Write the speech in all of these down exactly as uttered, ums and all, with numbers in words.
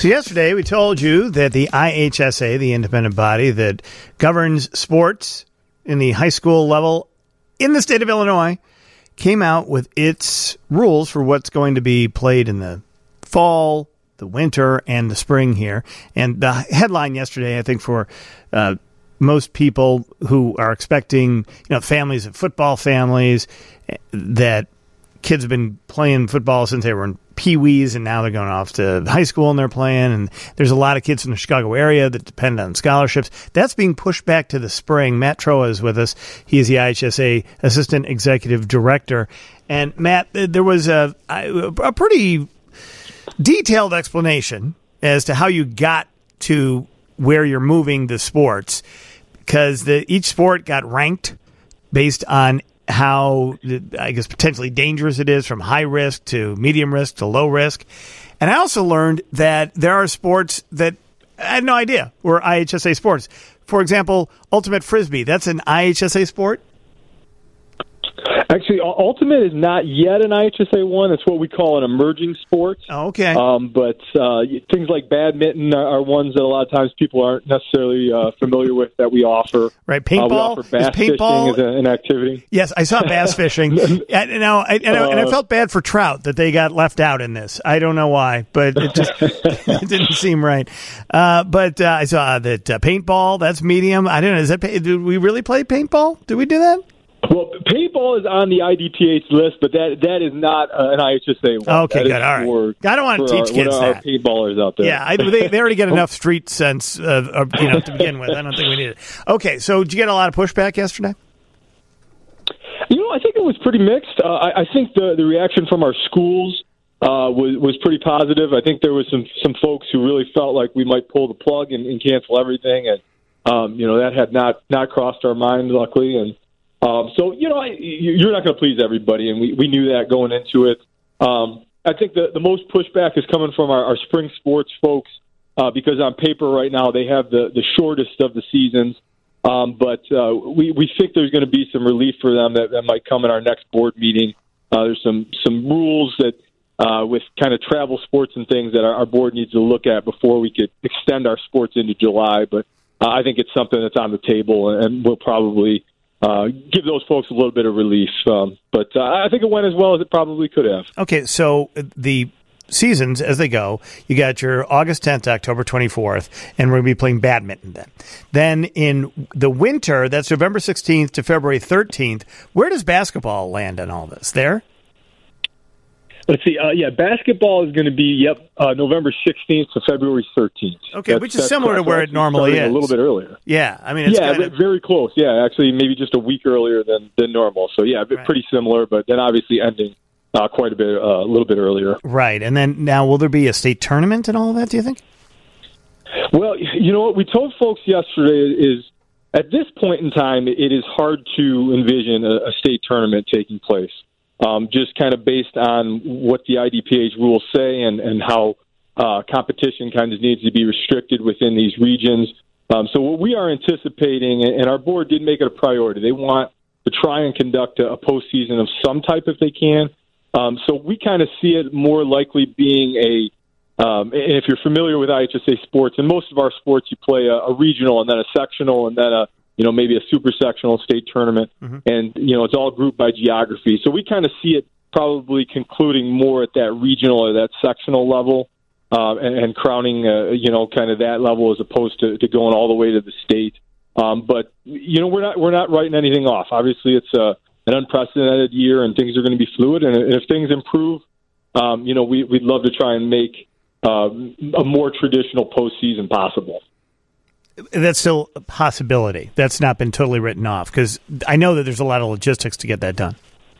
So yesterday we told you that the I H S A, the independent body that governs sports in the high school level in the state of Illinois, came out with its rules for what's going to be played in the fall, the winter, and the spring here. And the headline yesterday, I think, for uh, most people who are expecting, you know, families of football families, that kids have been playing football since they were in pee-wees, and now they're going off to high school and they're playing. And there's a lot of kids in the Chicago area that depend on scholarships. That's being pushed back to the spring. Matt Troa is with us. He is the I H S A Assistant Executive Director. And Matt, there was a, a pretty detailed explanation as to how you got to where you're moving the sports, because the, each sport got ranked based on how, I guess, potentially dangerous it is, from high risk to medium risk to low risk. And I also learned that there are sports that I had no idea were I H S A sports. For example, Ultimate Frisbee, that's an I H S A sport? Actually, Ultimate is not yet an I H S A one. It's what we call an emerging sport. Oh, okay. Um, but uh, things like badminton are, are ones that a lot of times people aren't necessarily uh, familiar with that we offer. Right, paintball. Uh, we offer bass is paintball fishing as a, an activity. Yes, I saw bass fishing. and, now, I, and, I, and I felt bad for trout that they got left out in this. I don't know why, but it just it didn't seem right. Uh, but uh, I saw that uh, paintball, that's medium. I don't know. Is that, did we really play paintball? Did we do that? Well, paintball is on the I D P H list, but that that is not uh, an I H S A one. Okay, that good. All right. For, I don't want to teach our, kids our that. Paintballers out there. Yeah, I, they, they already get enough street sense, of, of, you know, to begin with. I don't think we need it. Okay, so did you get a lot of pushback yesterday? You know, I think it was pretty mixed. Uh, I, I think the the reaction from our schools uh, was was pretty positive. I think there was some some folks who really felt like we might pull the plug and, and cancel everything, and um, you know, that had not not crossed our mind, luckily. And Um, so, you know, I, you're not going to please everybody, and we, we knew that going into it. Um, I think the, the most pushback is coming from our, our spring sports folks, uh, because on paper right now they have the, the shortest of the seasons. Um, but uh, we, we think there's going to be some relief for them that, that might come in our next board meeting. Uh, there's some, some rules that uh, with kind of travel sports and things that our, our board needs to look at before we could extend our sports into July. But uh, I think it's something that's on the table, and we'll probably Uh, give those folks a little bit of relief. Um, but uh, I think it went as well as it probably could have. Okay, so the seasons, as they go, you got your August tenth to October twenty-fourth, and we're going to be playing badminton then. Then in the winter, that's November sixteenth to February thirteenth. Where does basketball land in all this? There? Let's see. Uh, yeah, basketball is going to be, yep, uh, November sixteenth to February thirteenth. Okay, that's, which is similar to where it normally is. A little bit earlier. Yeah, I mean, it's yeah, kind of... very close. Yeah, actually, maybe just a week earlier than, than normal. So, yeah, right. Pretty similar, but then obviously ending uh, quite a bit, uh, a little bit earlier. Right, and then now will there be a state tournament and all of that, do you think? Well, you know what we told folks yesterday is at this point in time, it is hard to envision a, a state tournament taking place. Um, just kind of based on what the I D P H rules say and, and how uh, competition kind of needs to be restricted within these regions. Um, so what we are anticipating, and our board did make it a priority, they want to try and conduct a, a postseason of some type if they can. Um, so we kind of see it more likely being a, um, and if you're familiar with I H S A sports, in most of our sports you play a, a regional and then a sectional and then a you know, maybe a super sectional state tournament, mm-hmm. and, you know, it's all grouped by geography. So we kind of see it probably concluding more at that regional or that sectional level, uh, and, and crowning, uh, you know, kind of that level as opposed to, to going all the way to the state. Um, but, you know, we're not we're not writing anything off. Obviously, it's a, an unprecedented year, and things are going to be fluid. And if things improve, um, you know, we, we'd love to try and make uh, a more traditional postseason possible. That's still a possibility. That's not been totally written off, because I know that there's a lot of logistics to get that done.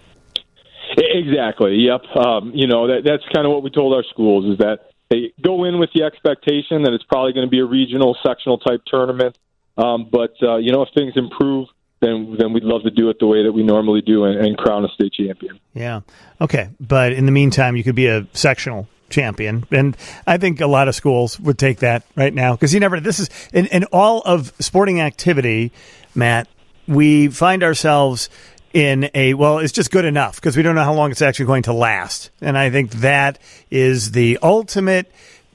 Exactly. Yep. Um, you know, that, that's kind of what we told our schools is that they go in with the expectation that it's probably going to be a regional, sectional type tournament. Um, but, uh, you know, if things improve, then then we'd love to do it the way that we normally do and, and crown a state champion. Yeah. Okay. But in the meantime, you could be a sectional champion, and I think a lot of schools would take that right now, because you never this is in, in all of sporting activity, Matt, we find ourselves in a well it's just good enough because we don't know how long it's actually going to last, and I think that is the ultimate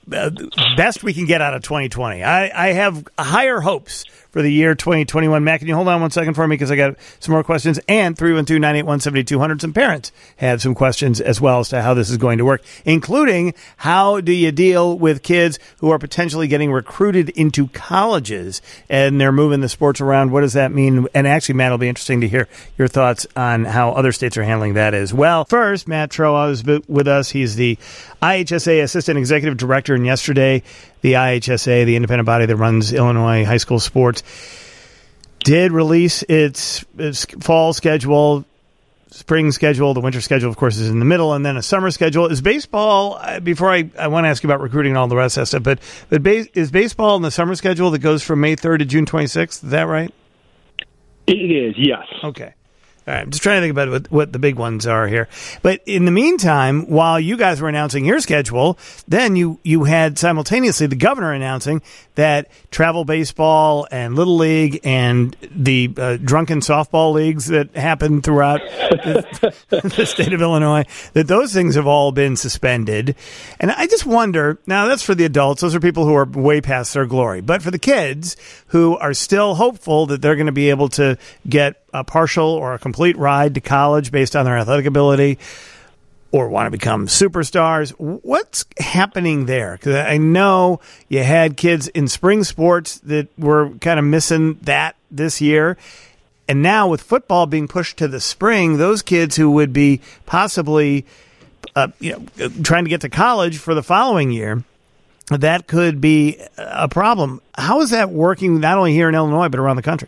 uh, best we can get out of twenty twenty. I, I have higher hopes for the year twenty twenty-one. Matt, can you hold on one second for me because I got some more questions? And three one two, nine eight one, seven two zero zero. Some parents had some questions as well as to how this is going to work, including how do you deal with kids who are potentially getting recruited into colleges and they're moving the sports around? What does that mean? And actually, Matt, it'll be interesting to hear your thoughts on how other states are handling that as well. First, Matt Troa is with us. He's the I H S A Assistant Executive Director, and yesterday the I H S A, the independent body that runs Illinois high school sports, did release its, its fall schedule, spring schedule. The winter schedule, of course, is in the middle, and then a summer schedule. Is baseball, before I, I want to ask you about recruiting and all the rest of that stuff, but, but base, is baseball in the summer schedule that goes from May third to June twenty-sixth? Is that right? It is, yes. Okay. All right, I'm just trying to think about what, what the big ones are here. But in the meantime, while you guys were announcing your schedule, then you, you had simultaneously the governor announcing that travel baseball and Little League and the uh, drunken softball leagues that happen throughout the, the state of Illinois, that those things have all been suspended. And I just wonder, now that's for the adults. Those are people who are way past their glory. But for the kids who are still hopeful that they're going to be able to get a partial or a complete ride to college based on their athletic ability or want to become superstars, what's happening there? Because I know you had kids in spring sports that were kind of missing that this year. And now with football being pushed to the spring, those kids who would be possibly uh, you know, trying to get to college for the following year, that could be a problem. How is that working not only here in Illinois but around the country?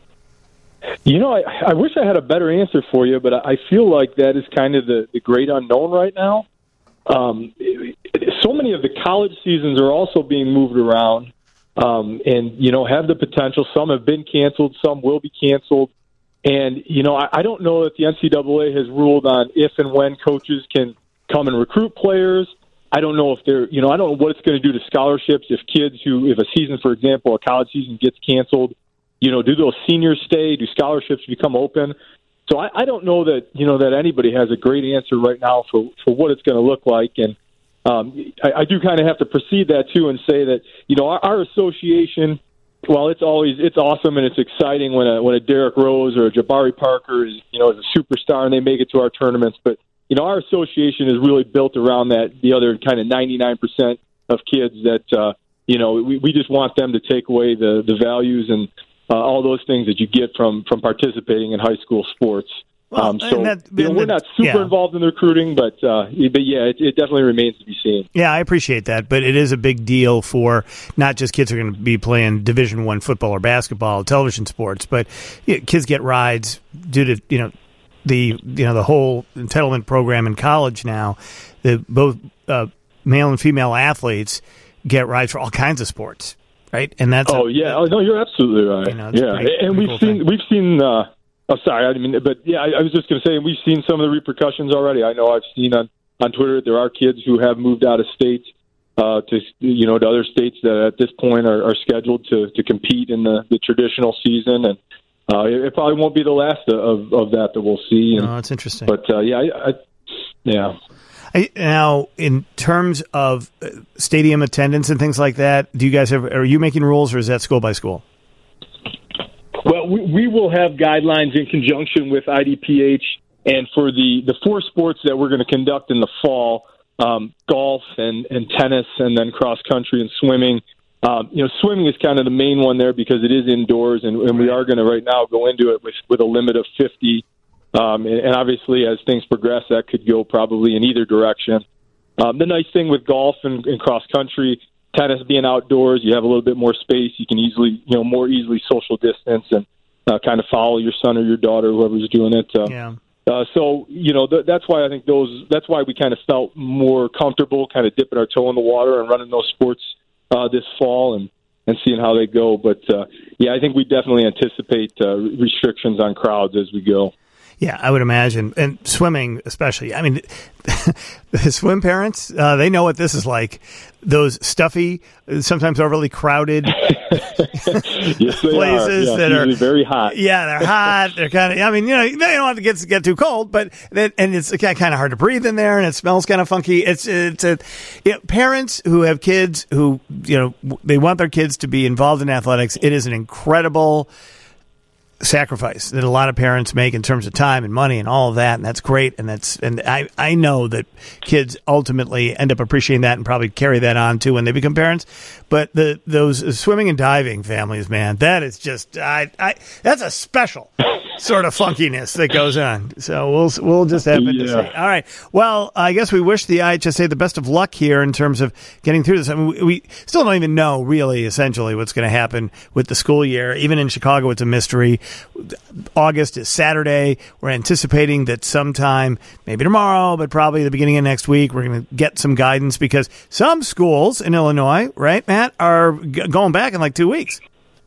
You know, I, I wish I had a better answer for you, but I feel like that is kind of the, the great unknown right now. Um, so many of the college seasons are also being moved around um, and, you know, have the potential. Some have been canceled. Some will be canceled. And, you know, I, I don't know that the N C double A has ruled on if and when coaches can come and recruit players. I don't know if they're, you know, I don't know what it's going to do to scholarships if kids who, if a season, for example, a college season gets canceled. You know, do those seniors stay? Do scholarships become open? So I, I don't know that, you know, that anybody has a great answer right now for, for what it's going to look like. And um, I, I do kind of have to precede that, too, and say that, you know, our, our association, while it's always, it's awesome and it's exciting when a, when a Derrick Rose or a Jabari Parker is, you know, is a superstar and they make it to our tournaments. But, you know, our association is really built around that, the other kind of ninety-nine percent of kids that, uh, you know, we, we just want them to take away the, the values and Uh, all those things that you get from, from participating in high school sports. Well, um, so that, you know, we're not super yeah. involved in the recruiting, but, uh, but yeah, it, it definitely remains to be seen. Yeah, I appreciate that, but it is a big deal for not just kids who are going to be playing Division One football or basketball, television sports, but you know, kids get rides due to you know the you know the whole entitlement program in college now. The both uh, male and female athletes get rides for all kinds of sports. Right, and that's oh a, yeah, oh no, you're absolutely right. You know, yeah, pretty, and we've cool seen thing. we've seen. Uh, oh, sorry, I didn't mean, but yeah, I, I was just going to say we've seen some of the repercussions already. I know I've seen on, on Twitter that there are kids who have moved out of state uh, to you know to other states that at this point are, are scheduled to, to compete in the, the traditional season, and uh, it, it probably won't be the last of, of that that we'll see. And, no, that's interesting. But uh, yeah, I, I, yeah. Now, in terms of stadium attendance and things like that, do you guys have? Are you making rules, or is that school by school? Well, we, we will have guidelines in conjunction with I D P H, and for the, the four sports that we're going to conduct in the fall, um, golf and, and tennis, and then cross country and swimming. Um, you know, swimming is kind of the main one there because it is indoors, and, and we are going to right now go into it with, with a limit of fifty. Um, and, and obviously, as things progress, that could go probably in either direction. Um, the nice thing with golf and, and cross country, tennis being outdoors, you have a little bit more space. You can easily, you know, more easily social distance and uh, kind of follow your son or your daughter, whoever's doing it. Uh, yeah. Uh, so, you know, th- that's why I think those. That's why we kind of felt more comfortable, kind of dipping our toe in the water and running those sports uh, this fall and, and seeing how they go. But uh, yeah, I think we definitely anticipate uh, restrictions on crowds as we go. Yeah, I would imagine. And swimming especially. I mean, the swim parents, uh, they know what this is like. Those stuffy, sometimes overly crowded yes, they places are. Yeah, that are very hot. Yeah, they're hot. They're kind of. I mean, you know, they don't have to get get too cold, but that, and it's kind of hard to breathe in there, and it smells kind of funky. It's it's a you know, parents who have kids who you know they want their kids to be involved in athletics. It is an incredible sacrifice that a lot of parents make in terms of time and money and all of that, and that's great. And that's and I, I know that kids ultimately end up appreciating that and probably carry that on too when they become parents. But the those swimming and diving families, man, that is just I, I that's a special sort of funkiness that goes on. So we'll we'll just have to yeah. see. All right. Well, I guess we wish the I H S A the best of luck here in terms of getting through this. I mean, we, we still don't even know really essentially what's going to happen with the school year. Even in Chicago, it's a mystery. August is Saturday. We're anticipating that sometime, maybe tomorrow, but probably the beginning of next week, we're going to get some guidance because some schools in Illinois, right, Matt, are g- going back in like two weeks.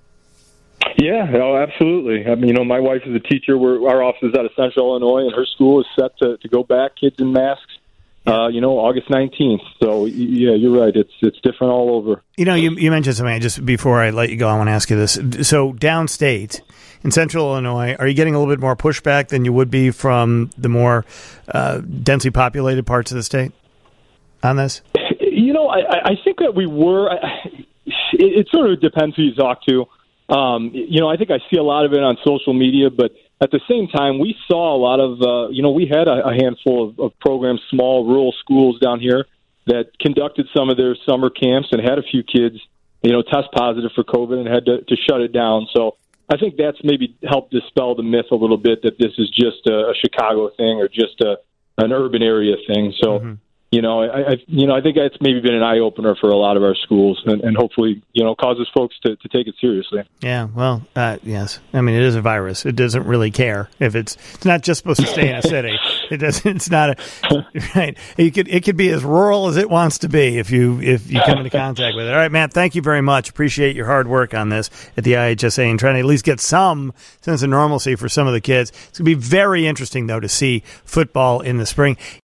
Yeah, oh, absolutely. I mean, you know, my wife is a teacher. We're, our office is out of Central Illinois, and her school is set to, to go back, kids in masks, uh, you know, August nineteenth. So, yeah, you're right. It's it's different all over. You know, you, you mentioned something. Just before I let you go, I want to ask you this. So, downstate, in Central Illinois, are you getting a little bit more pushback than you would be from the more uh, densely populated parts of the state on this? You know, I, I think that we were. It, it sort of depends who you talk to. Um, you know, I think I see a lot of it on social media, but at the same time, we saw a lot of, uh, you know, we had a, a handful of, of programs, small rural schools down here that conducted some of their summer camps and had a few kids, you know, test positive for COVID and had to, to shut it down. So I think that's maybe helped dispel the myth a little bit that this is just a, a Chicago thing or just a, an urban area thing. So, mm-hmm. You know, I, I, you know, I think that's maybe been an eye opener for a lot of our schools, and, and hopefully, you know, causes folks to, to take it seriously. Yeah, well, uh, yes. I mean, it is a virus. It doesn't really care if it's. It's not just supposed to stay in a city. It doesn't. It's not a right. It could. It could be as rural as it wants to be if you if you come into contact with it. All right, Matt. Thank you very much. Appreciate your hard work on this at the I H S A and trying to at least get some sense of normalcy for some of the kids. It's gonna be very interesting though to see football in the spring.